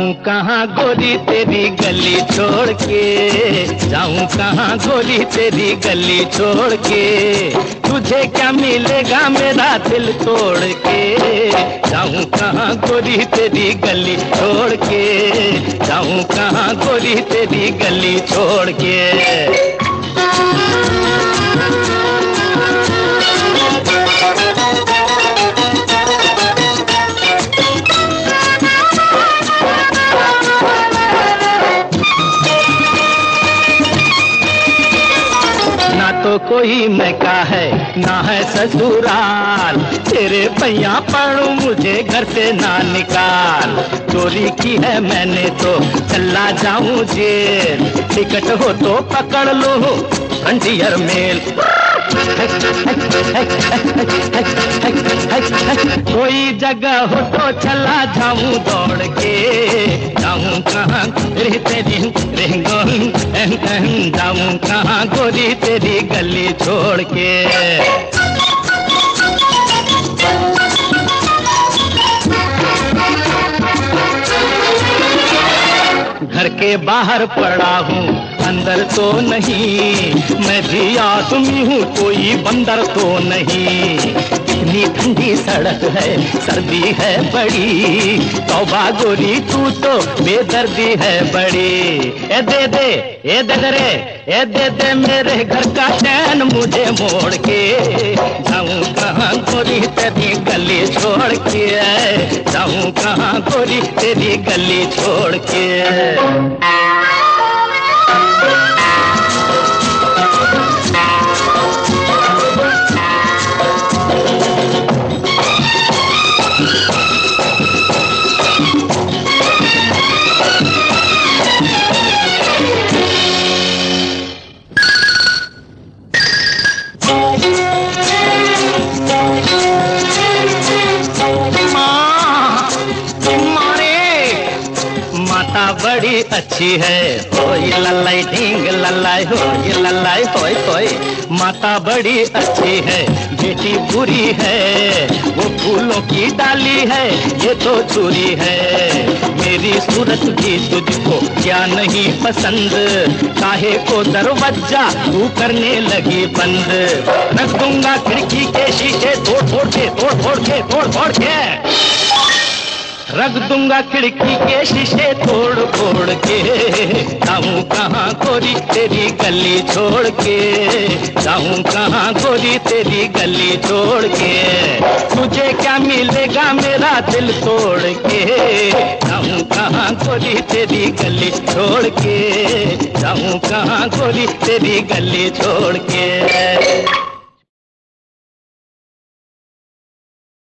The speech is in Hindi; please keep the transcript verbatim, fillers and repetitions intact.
जाऊं कहाँ गोरी तेरी गली छोड़ के, जाऊं कहाँ गोरी तेरी गली छोड़ के, तुझे क्या मिलेगा मेरा दिल तोड़ के। जाऊं कहाँ गोरी तेरी गली छोड़ के, जाऊं कहाँ गोरी तेरी गली छोड़ के। तो कोई मैका है ना है ससुराल, तेरे भैया पढ़ू मुझे घर से ना निकाल। चोरी की है मैंने तो चला जाऊं जेल, टिकट हो तो पकड़ लो फ्रंटियर मेल। कोई जगह हो तो चला जाऊं दौड़ के, जाऊं कहाँ गोरी तेरी जाऊं कहाँ गोरी तेरी गली छोड़ के। घर के बाहर पड़ा हूँ अंदर तो नहीं, मैं भी आदमी हूँ कोई बंदर तो नहीं। इतनी ठंडी सड़क है सर्दी है बड़ी, तौबा गोरी तू तो बेदर्दी है बड़ी। ए दे दे ए दे दे रे ए दे दे मेरे घर का चैन मुझे मोड़ के, जाऊं कहाँ गोरी तेरी गली छोड़ के, जाऊं कहाँ गोरी तेरी गली छोड़ के। बड़ी अच्छी है होय लल्लाई ढींग लल्लाई होय लल्लाई होय होय। माता बड़ी अच्छी है बेटी बुरी है, वो फूलों की डाली है ये तो चोरी है। मेरी सूरत भी तुझको क्या नहीं पसंद, काहे को दरवाजा तू करने लगी बंद। रख दूंगा खिड़की के शीशे तोड़ फोड़ के तोड़ फोड़ के तोड़ फोड़ के, रख दूंगा खिड़की के शीशे तोड़ फोड़ के। जाऊं कहाँ गोरी तेरी गली छोड़ के, जाऊं कहाँ गोरी तेरी गली छोड़ के, तुझे क्या मिलेगा मेरा दिल तोड़ के। जाऊं कहाँ गोरी तेरी गली छोड़ के, जाऊं कहाँ गोरी तेरी गली छोड़ के।